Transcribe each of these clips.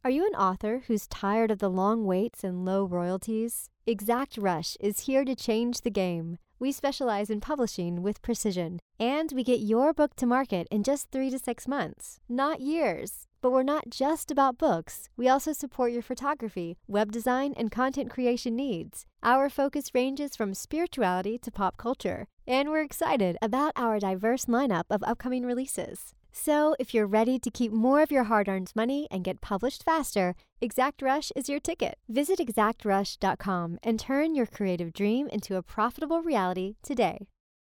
Are you an author who's tired of the long waits and low royalties? Exact Rush is here to change the game. We specialize in publishing with precision, and we get your book to market in just 3 to 6 months, not years. But we're not just about books. We also support your photography, web design, and content creation needs. Our focus ranges from spirituality to pop culture, and we're excited about our diverse lineup of upcoming releases. So, if you're ready to keep more of your hard-earned money and get published faster, Exact Rush is your ticket. Visit exactrush.com and turn your creative dream into a profitable reality today.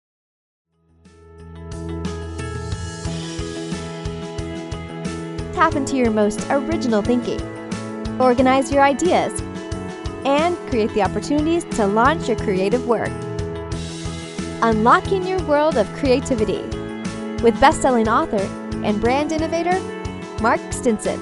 Tap into your most original thinking, organize your ideas, and create the opportunities to launch your creative work. Unlocking your world of creativity with best-selling author and brand innovator, Mark Stinson.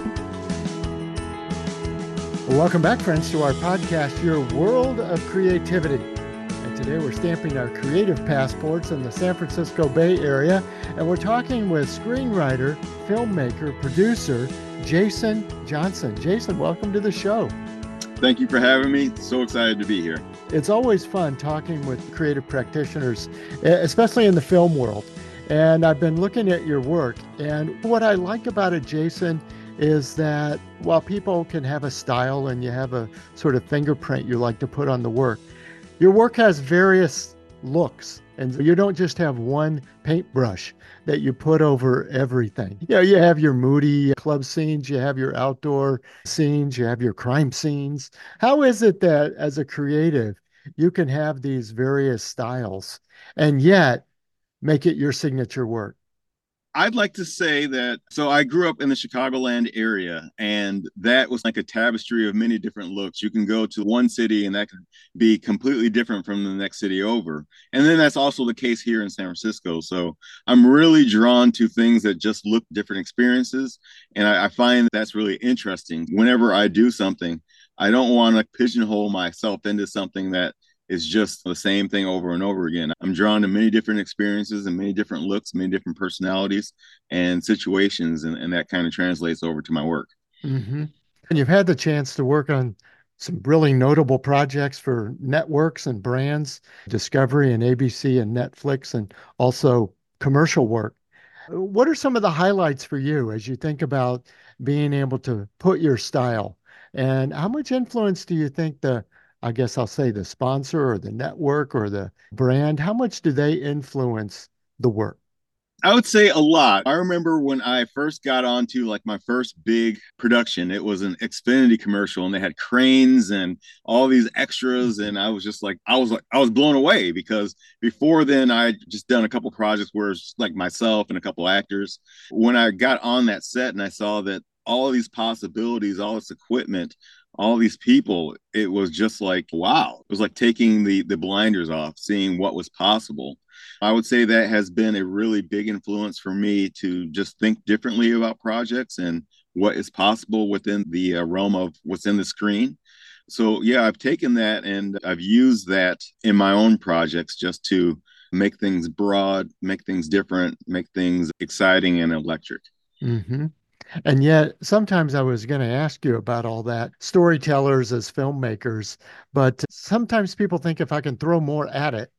Welcome back, friends, to our podcast, Your World of Creativity. And today we're stamping our creative passports in the San Francisco Bay Area, and we're talking with screenwriter, filmmaker, producer, Jason Johnson. Jason, welcome to the show. Thank you for having me. So excited to be here. It's always fun talking with creative practitioners, especially in the film world. And I've been looking at your work, and what I like about it, Jason, is that while people can have a style and you have a sort of fingerprint you like to put on the work, your work has various looks, and you don't just have one paintbrush that you put over everything. You know, you have your moody club scenes, you have your outdoor scenes, you have your crime scenes. How is it that as a creative, you can have these various styles and yet make it your signature work? I'd like to say that, so I grew up in the Chicagoland area, and that was like a tapestry of many different looks. You can go to one city and that could be completely different from the next city over. And then that's also the case here in San Francisco. So I'm really drawn to things that just look different experiences. And I find that's really interesting. Whenever I do something, I don't want to pigeonhole myself into something that is just the same thing over and over again. I'm drawn to many different experiences and many different looks, many different personalities and situations, and that kind of translates over to my work. Mm-hmm. And you've had the chance to work on some really notable projects for networks and brands, Discovery and ABC and Netflix, and also commercial work. What are some of the highlights for you as you think about being able to put your style? And how much influence do you think I guess I'll say the sponsor or the network or the brand, how much do they influence the work? I would say a lot. I remember when I first got onto like my first big production, it was an Xfinity commercial and they had cranes and all these extras. And I was just like, I was blown away, because before then I just done a couple projects where it's like myself and a couple actors. When I got on that set and I saw that all of these possibilities, all this equipment, all these people, it was just like, wow. It was like taking the blinders off, seeing what was possible. I would say that has been a really big influence for me to just think differently about projects and what is possible within the realm of what's in the screen. So yeah, I've taken that and I've used that in my own projects just to make things broad, make things different, make things exciting and electric. Mm-hmm. And yet, sometimes I was going to ask you about all that, storytellers as filmmakers, but sometimes people think if I can throw more at it,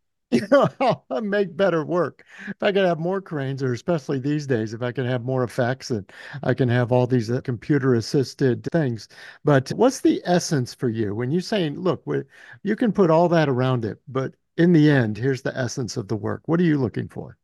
I'll make better work. If I could have more cranes, or especially these days, if I can have more effects and I can have all these computer assisted things. But what's the essence for you when you're saying, look, you can put all that around it, but in the end, here's the essence of the work. What are you looking for?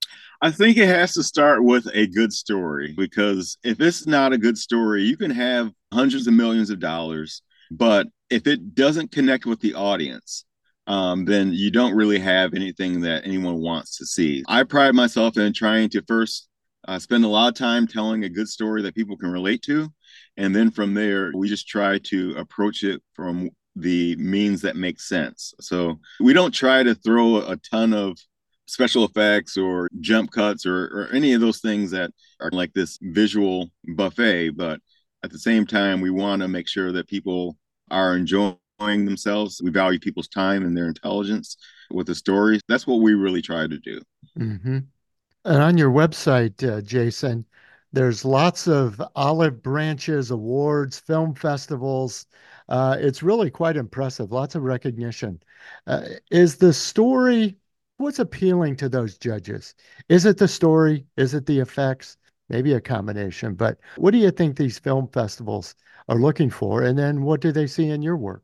I think it has to start with a good story, because if it's not a good story, you can have hundreds of millions of dollars, but if it doesn't connect with the audience, then you don't really have anything that anyone wants to see. I pride myself in trying to first spend a lot of time telling a good story that people can relate to. And then from there, we just try to approach it from the means that make sense. So we don't try to throw a ton of special effects or jump cuts or any of those things that are like this visual buffet. But at the same time, we want to make sure that people are enjoying themselves. We value people's time and their intelligence with the stories. That's what we really try to do. Mm-hmm. And on your website, Jason, There's lots of olive branches, awards, film festivals. It's really quite impressive. Lots of recognition. Is the story, what's appealing to those judges? Is it the story? Is it the effects? Maybe a combination. But what do you think these film festivals are looking for? And then what do they see in your work?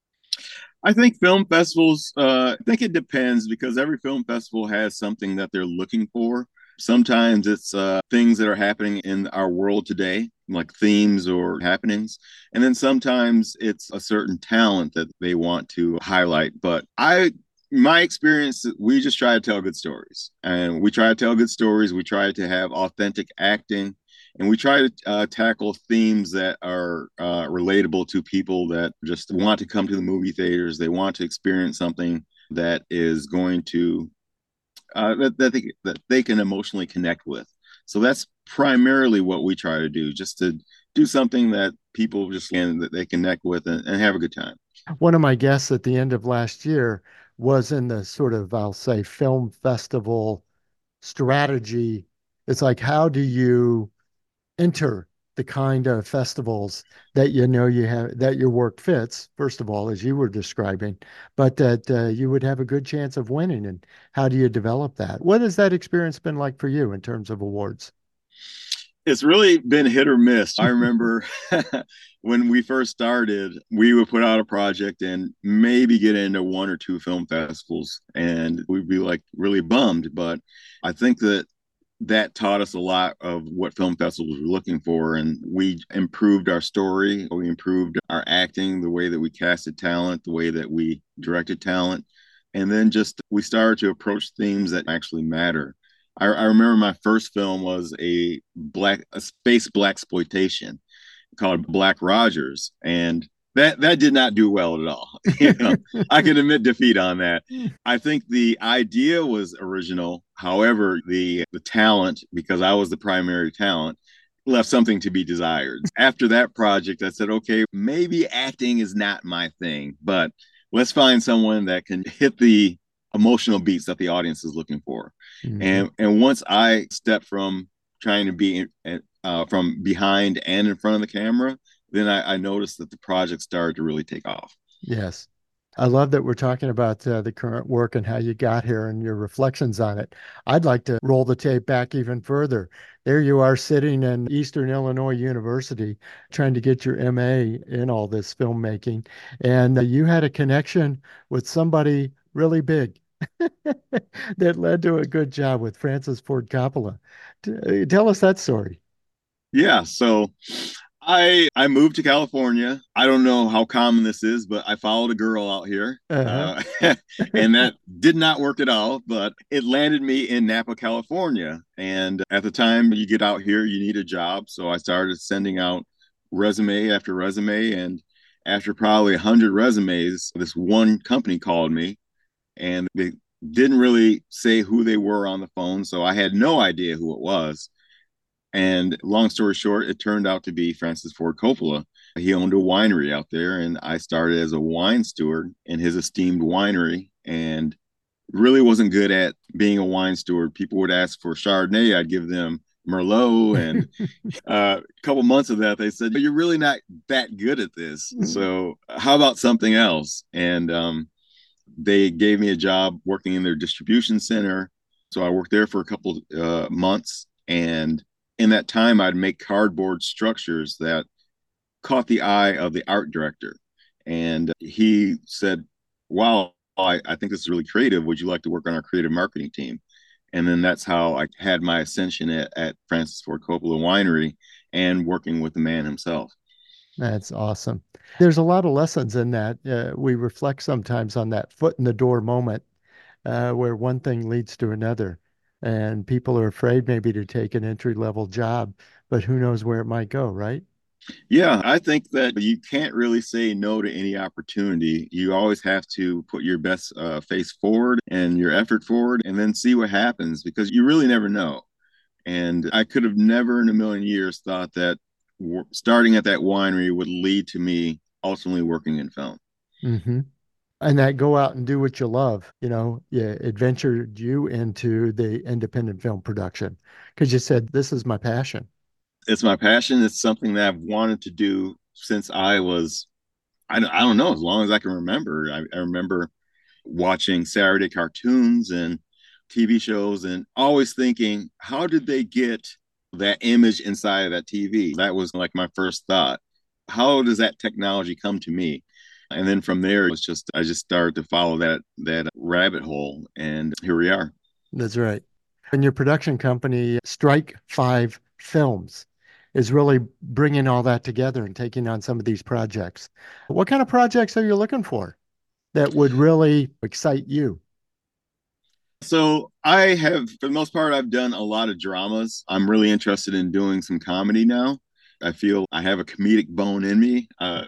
I think film festivals, I think it depends because every film festival has something that they're looking for. Sometimes it's things that are happening in our world today, like themes or happenings. And then sometimes it's a certain talent that they want to highlight. My experience, we just try to tell good stories. And we try to tell good stories. We try to have authentic acting and we try to tackle themes that are relatable to people that just want to come to the movie theaters. They want to experience something that is going to that they can emotionally connect with. So that's primarily what we try to do, just to do something that people just can that they connect with and have a good time. One of my guests at the end of last year was in the sort of, I'll say, film festival strategy. It's like, how do you enter the kind of festivals that you know you have that your work fits, first of all, as you were describing, but that you would have a good chance of winning? And how do you develop that? What has that experience been like for you in terms of awards? It's really been hit or miss. I remember when we first started, we would put out a project and maybe get into one or two film festivals, and we'd be like really bummed. But I think that taught us a lot of what film festivals were looking for, and we improved our story, we improved our acting, the way that we casted talent, the way that we directed talent, and then just we started to approach themes that actually matter. I remember my first film was a space black exploitation called Black Rogers, and that did not do well at all. You know, I can admit defeat on that. I think the idea was original. However, the talent, because I was the primary talent, left something to be desired. After that project, I said, okay, maybe acting is not my thing, but let's find someone that can hit the emotional beats that the audience is looking for. Mhm. And once I stepped from trying to be from behind and in front of the camera, then I noticed that the project started to really take off. Yes. I love that we're talking about the current work and how you got here and your reflections on it. I'd like to roll the tape back even further. There you are sitting in Eastern Illinois University trying to get your MA in all this filmmaking. And you had a connection with somebody really big that led to a good job with Francis Ford Coppola. Tell us that story. Yeah, so I moved to California. I don't know how common this is, but I followed a girl out here, Uh-huh. and that did not work at all. But it landed me in Napa, California. And at the time you get out here, you need a job, so I started sending out resume after resume. And after probably 100 resumes, this one company called me, and they didn't really say who they were on the phone, so I had no idea who it was. And long story short, it turned out to be Francis Ford Coppola. He owned a winery out there, and I started as a wine steward in his esteemed winery and really wasn't good at being a wine steward. People would ask for Chardonnay, I'd give them Merlot. And a couple months of that, they said, "You're really not that good at this. So, how about something else?" And they gave me a job working in their distribution center. So, I worked there for a couple months. And in that time, I'd make cardboard structures that caught the eye of the art director. And he said, "Wow, I think this is really creative. Would you like to work on our creative marketing team?" And then that's how I had my ascension at Francis Ford Coppola Winery and working with the man himself. That's awesome. There's a lot of lessons in that. We reflect sometimes on that foot in the door moment where one thing leads to another. And people are afraid maybe to take an entry level job, but who knows where it might go, right? Yeah, I think that you can't really say no to any opportunity. You always have to put your best face forward and your effort forward and then see what happens because you really never know. And I could have never in a million years thought that starting at that winery would lead to me ultimately working in film. Hmm. And that go out and do what you love, yeah, adventured you into the independent film production because you said, this is my passion. It's my passion. It's something that I've wanted to do since I don't know, as long as I can remember. I remember watching Saturday cartoons and TV shows and always thinking, how did they get that image inside of that TV? That was like my first thought. How does that technology come to me? And then from there, I just started to follow that rabbit hole, and here we are. That's right. And your production company, Strike Five Films, is really bringing all that together and taking on some of these projects. What kind of projects are you looking for that would really excite you? So I have, for the most part, I've done a lot of dramas. I'm really interested in doing some comedy now. I feel I have a comedic bone in me.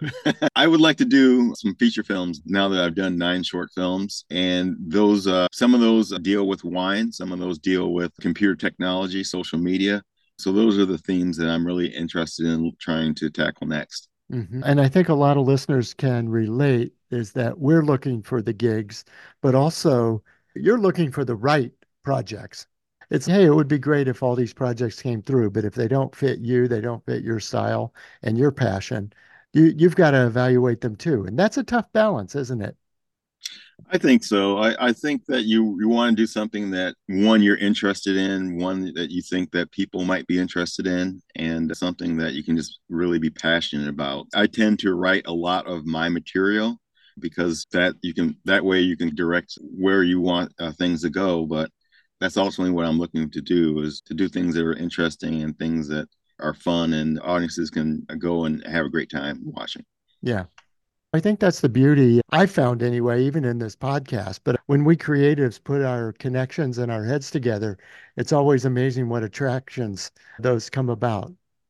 I would like to do some feature films now that I've done 9 short films, and some of those deal with wine, some of those deal with computer technology, social media. So those are the themes that I'm really interested in trying to tackle next. And I think a lot of listeners can relate is that we're looking for the gigs, but also you're looking for the right projects. It's, hey, it would be great if all these projects came through, but if they don't fit you, they don't fit your style and your passion, you've got to evaluate them too. And that's a tough balance, isn't it? I think so. I think that you want to do something that one you're interested in, one that you think that people might be interested in, and something that you can just really be passionate about. I tend to write a lot of my material because that way you can direct where you want things to go. But that's ultimately what I'm looking to do, is to do things that are interesting and things that are fun, and audiences can go and have a great time watching. Yeah. I think that's the beauty I found anyway, even in this podcast. But when we creatives put our connections and our heads together, it's always amazing what attractions those come about.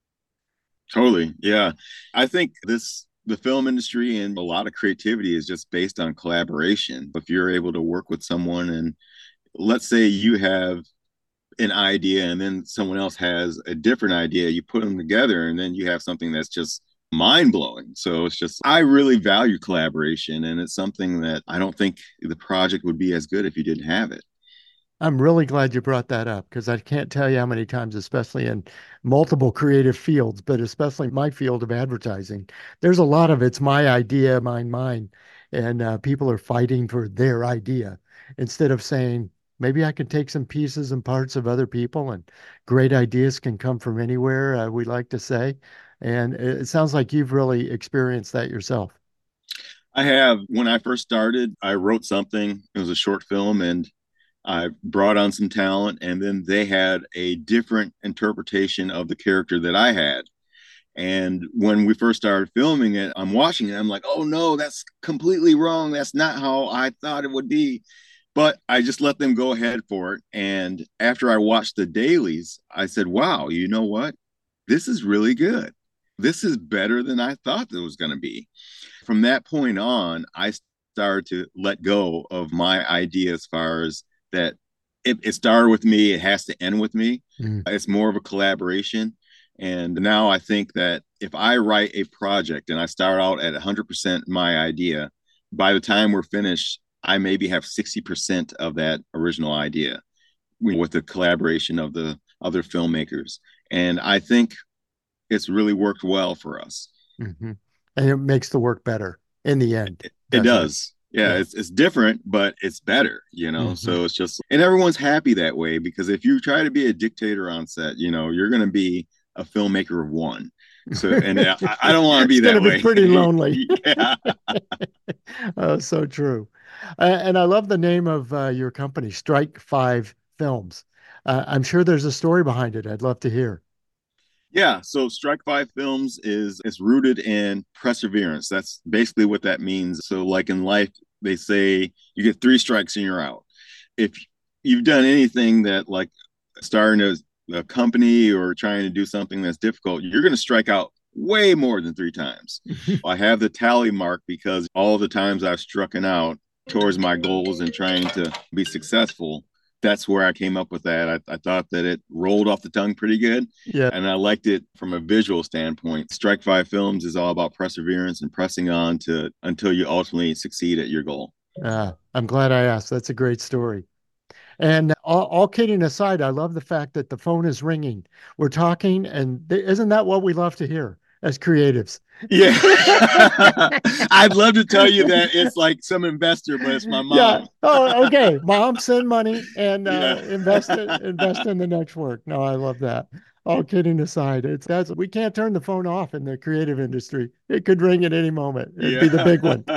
Totally. Yeah. I think the film industry and a lot of creativity is just based on collaboration. If you're able to work with someone, and let's say you have an idea and then someone else has a different idea, you put them together and then you have something that's just mind blowing. So I really value collaboration, and it's something that I don't think the project would be as good if you didn't have it. I'm really glad you brought that up because I can't tell you how many times, especially in multiple creative fields, but especially my field of advertising, there's a lot of it's my idea, mine. And people are fighting for their idea instead of saying, maybe I can take some pieces and parts of other people, and great ideas can come from anywhere, we like to say. And it sounds like you've really experienced that yourself. I have. When I first started, I wrote something. It was a short film, and I brought on some talent, and then they had a different interpretation of the character that I had. And when we first started filming it, I'm watching it. I'm like, oh no, that's completely wrong. That's not how I thought it would be. But I just let them go ahead for it. And after I watched the dailies, I said, wow, you know what? This is really good. This is better than I thought it was going to be. From that point on, I started to let go of my idea as far as that it started with me, it has to end with me. Mm. It's more of a collaboration. And now I think that if I write a project and I start out at 100% my idea, by the time we're finished, I maybe have 60% of that original idea with the collaboration of the other filmmakers. And I think it's really worked well for us. Mm-hmm. And it makes the work better in the end, It doesn't it? does. Yeah, Yeah. it's different, but it's better, you know. Mm-hmm. So it's just, and everyone's happy that way, because if you try to be a dictator on set, you know, you're going to be a filmmaker of one. So, and I don't want to be It's going that to be way. pretty lonely. Yeah. Oh, so true. And I love the name of your company, Strike Five Films. I'm sure there's a story behind it. I'd love to hear. Yeah, so Strike Five Films is rooted in perseverance. That's basically what that means. So, like in life, they say you get 3 strikes and you're out. If you've done anything that, like starting a company or trying to do something that's difficult, you're going to strike out way more than 3 times. I have the tally mark because all the times I've struck out towards my goals and trying to be successful, that's where I came up with that. I thought that it rolled off the tongue pretty good, Yeah. and I liked it from a visual standpoint. Strike Five Films is all about perseverance and pressing on to until you ultimately succeed at your goal. I'm glad I asked. That's a great story. And all kidding aside, I love the fact that the phone is ringing. We're talking, and isn't that what we love to hear as creatives? Yeah. I'd love to tell you that it's like some investor, but it's my Yeah. mom. Oh, okay. Mom, send money and Yeah. invest in the next work. No, I love that. All kidding aside, that's we can't turn the phone off in the creative industry. It could ring at any moment. It'd be the Yeah. big one.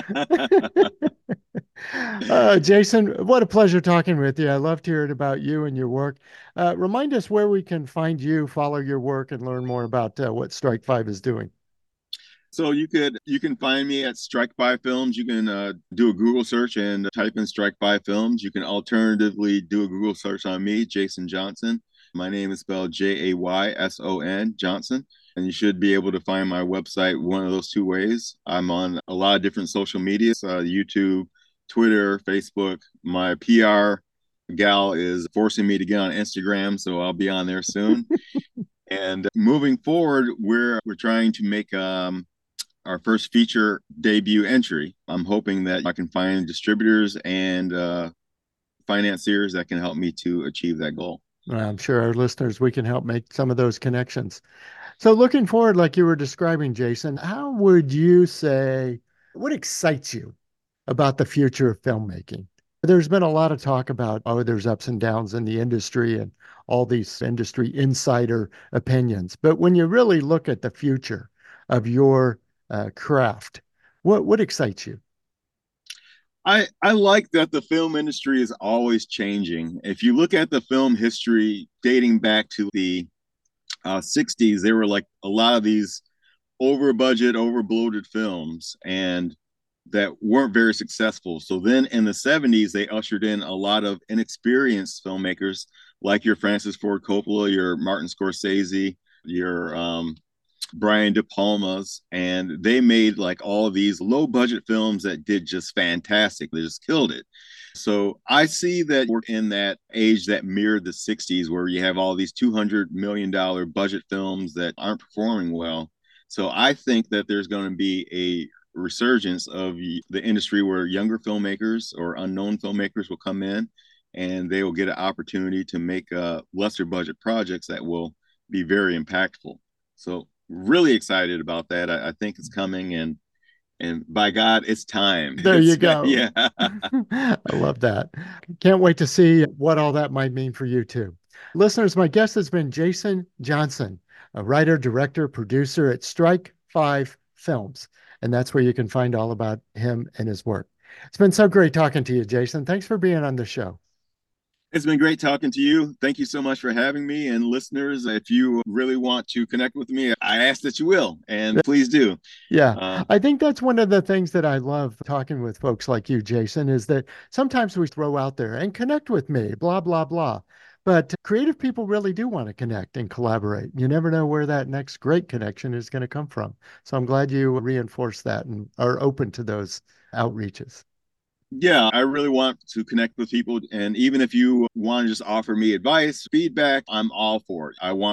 Jason, what a pleasure talking with you. I loved hearing about you and your work. Remind us where we can find you, follow your work, and learn more about what Strike Five is doing. So you can find me at Strike Five Films. You can do a Google search and type in Strike Five Films. You can alternatively do a Google search on me, Jason Johnson. My name is spelled Jayson Johnson, and you should be able to find my website one of those two ways. I'm on a lot of different social medias, YouTube, Twitter, Facebook. My PR gal is forcing me to get on Instagram, so I'll be on there soon. And moving forward, we're trying to make our first feature debut entry. I'm hoping that I can find distributors and financiers that can help me to achieve that goal. I'm sure our listeners, we can help make some of those connections. So, looking forward, like you were describing, Jason, how would you say what excites you about the future of filmmaking? There's been a lot of talk about, oh, there's ups and downs in the industry and all these industry insider opinions. But when you really look at the future of your craft, what excites you? I like that the film industry is always changing. If you look at the film history dating back to the 60s, there were like a lot of these over budget, over bloated films and that weren't very successful. So then in the 70s, they ushered in a lot of inexperienced filmmakers like your Francis Ford Coppola, your Martin Scorsese, your Brian De Palma's, and they made like all these low budget films that did just fantastic. They just killed it. So I see that we're in that age that mirrored the 60s where you have all these $200 million budget films that aren't performing well. So I think that there's going to be a resurgence of the industry where younger filmmakers or unknown filmmakers will come in and they will get an opportunity to make lesser budget projects that will be very impactful. So really excited about that. I think it's coming and by God, it's time. There you go. Yeah. I love that. Can't wait to see what all that might mean for you too. Listeners, my guest has been Jason Johnson, a writer, director, producer at Strike Five Films. And that's where you can find all about him and his work. It's been so great talking to you, Jason. Thanks for being on the show. It's been great talking to you. Thank you so much for having me. And listeners, if you really want to connect with me, I ask that you will, and please do. Yeah, Uh, I think that's one of the things that I love talking with folks like you, Jason, is that sometimes we throw out there and connect with me, blah, blah, blah. But creative people really do want to connect and collaborate. You never know where that next great connection is going to come from. So I'm glad you reinforce that and are open to those outreaches. yeah, I really want to connect with people. And even if you want to just offer me advice, feedback, I'm all for it.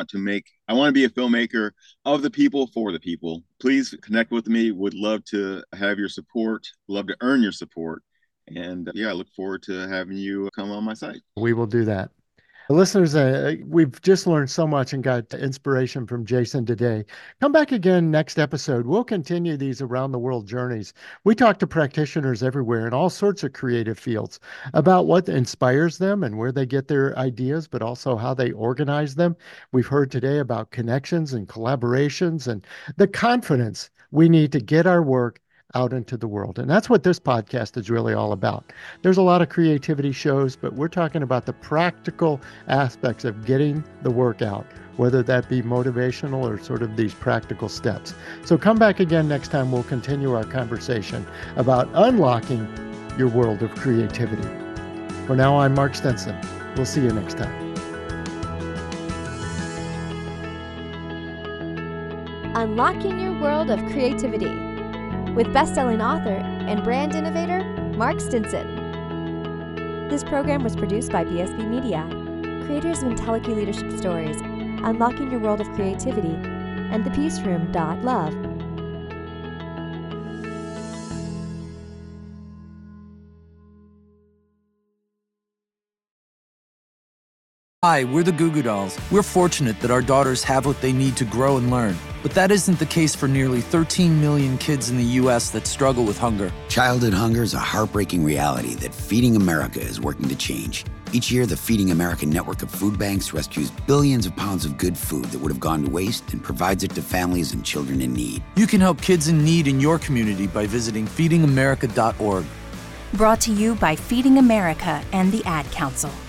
I want to be a filmmaker of the people for the people. Please connect with me. Would love to have your support, love to earn your support. And yeah, I look forward to having you come on my site. We will do that. Listeners, we've just learned so much and got inspiration from Jason today. Come back again next episode. We'll continue these around the world journeys. We talk to practitioners everywhere in all sorts of creative fields about what inspires them and where they get their ideas, but also how they organize them. We've heard today about connections and collaborations and the confidence we need to get our work out into the world. And that's what this podcast is really all about. There's a lot of creativity shows, but we're talking about the practical aspects of getting the work out, whether that be motivational or sort of these practical steps. So come back again next time. We'll continue our conversation about unlocking your world of creativity. For now, I'm Mark Stinson. We'll see you next time. Unlocking Your World of Creativity with best-selling author and brand innovator, Mark Stinson. This program was produced by BSB Media, creators of IntelliKey Leadership Stories, Unlocking Your World of Creativity, and thepeaceroom.love. Hi, we're the Goo Goo Dolls. We're fortunate that our daughters have what they need to grow and learn. But that isn't the case for nearly 13 million kids in the U.S. that struggle with hunger. Childhood hunger is a heartbreaking reality that Feeding America is working to change. Each year, the Feeding America network of food banks rescues billions of pounds of good food that would have gone to waste and provides it to families and children in need. You can help kids in need in your community by visiting feedingamerica.org. Brought to you by Feeding America and the Ad Council.